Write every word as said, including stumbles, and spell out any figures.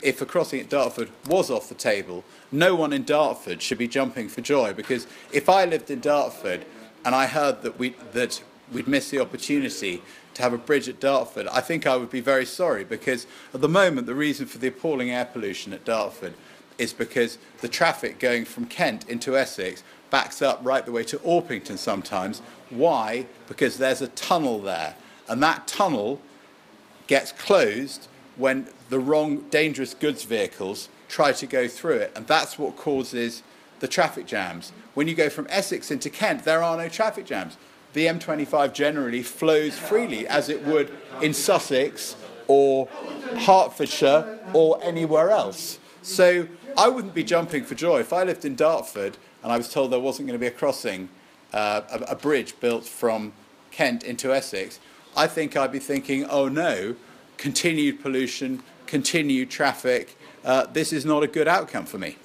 If a crossing at Dartford was off the table, no one in Dartford should be jumping for joy, because if I lived in Dartford and I heard that, we, that we'd missed the opportunity to have a bridge at Dartford, I think I would be very sorry, because at the moment the reason for the appalling air pollution at Dartford is because the traffic going from Kent into Essex backs up right the way to Orpington sometimes. Why? Because there's a tunnel there, and that tunnel gets closed when the wrong dangerous goods vehicles try to go through it, and that's what causes the traffic jams. When you go from Essex into Kent, there are no traffic jams. The M twenty-five generally flows freely, as it would in Sussex or Hertfordshire or anywhere else. So I wouldn't be jumping for joy if I lived in Dartford and I was told there wasn't going to be a crossing, uh, a, a bridge built from Kent into Essex. I think I'd be thinking, oh no, continued pollution, continued traffic, uh, this is not a good outcome for me.